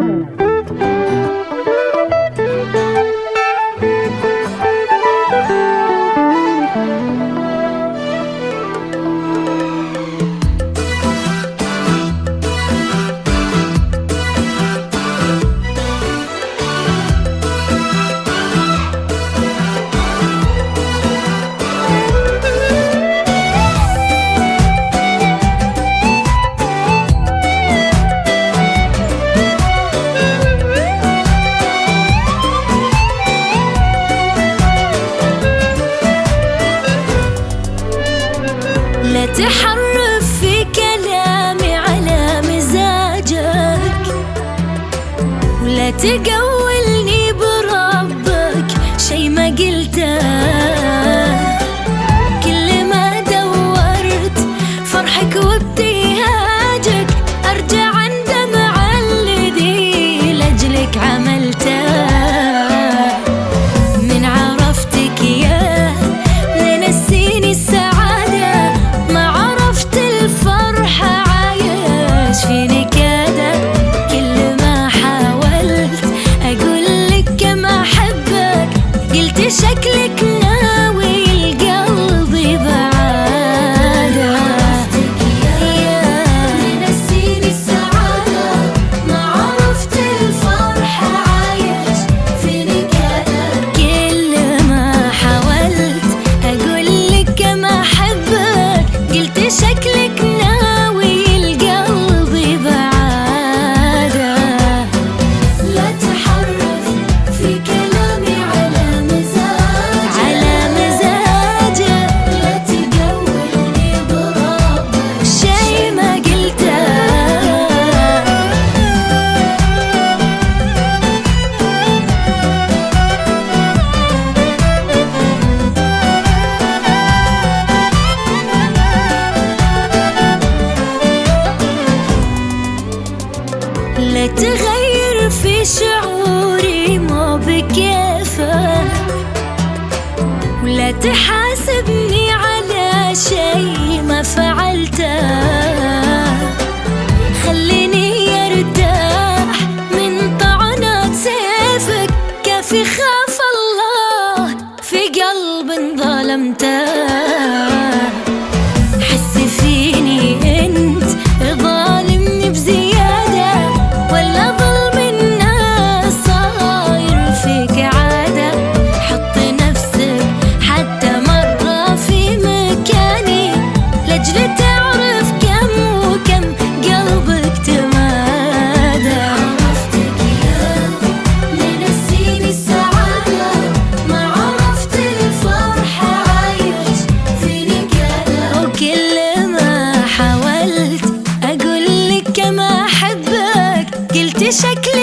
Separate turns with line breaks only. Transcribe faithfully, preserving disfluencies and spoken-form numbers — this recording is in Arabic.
لا تحرف في كلامي على مزاجك، ولا تقولني بربك شي ما قلته. كل ما دورت فرحك وابتهاجك ارجع اندم على الذي لاجلك عملته. من عرفتك يا منسيني السعادة، ما عرفت الفرحة عايش في نكادة. كل ما حاولت أقولك كم أحبك قلت شكلك ناوي القلب بعادة. يا منسيني السعادة، ما عرفت الفرحة عايش في نكادة. كل ما حاولت أقولك كم أحبك قلت شكلك ناوي القلب بعادة. لا تحرف في كلامي على مزاجك، على مزاجك. لا تقولني بربك شي ما قلته. لا تغير في شعوري مو بكيفك، ولا تحاسبني على شي ما فعلته. خليني ارتاح من طعنات سيفك، كافي خاف الله في قلب ظلمته. حس فيني انت ظالمني بزيادة، ولا ظلم الناس صاير فيك عادة. حط نفسك حتى مرة في مكاني لاجل تعرف كم وكم قلبك تمادى. عرفتك يا منسيني السعادة، ما عرفت الفرحة عايش في نكادة. وكل ما حاولت أقولك كم أحبك قلت شكلك